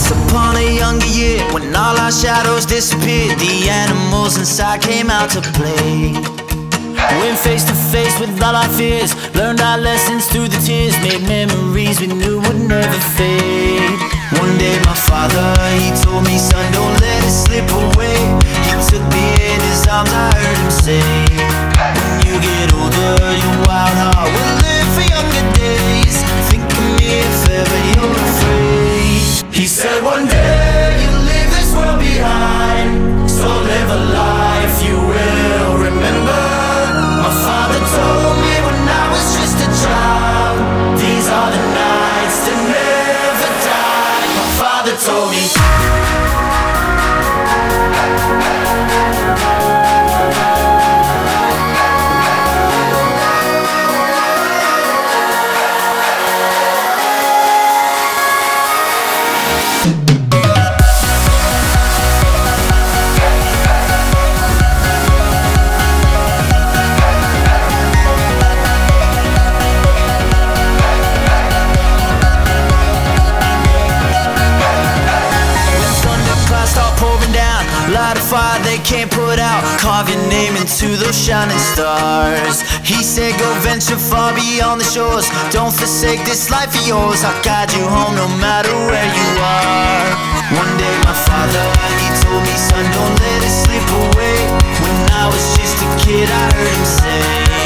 Once upon a younger year, when all our shadows disappeared, the animals inside came out to play. Went face to face with all our fears, learned our lessons through the tears, made memories we knew would never fade. One day my father, he told me, son, don't let it slip away. He took me in his arms, I heard him say, when you get older, your wild heart will live for younger days. Think of me if ever you're afraid. He said one day you'll leave this world behind, so live a life you will remember. My father told me when I was just a child, these are the nights that never die. My father told me. Light a fire they can't put out, carve your name into those shining stars. He said go venture far beyond the shores, don't forsake this life of yours. I'll guide you home no matter where you are. One day my father, he told me, son, don't let it slip away. When I was just a kid I heard him say,